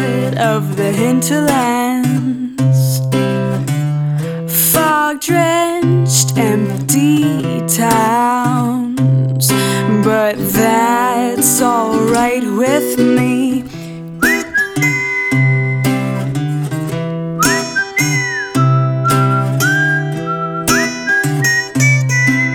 heart of the hinterlands. Fog-drenched, empty towns, but that's alright with me.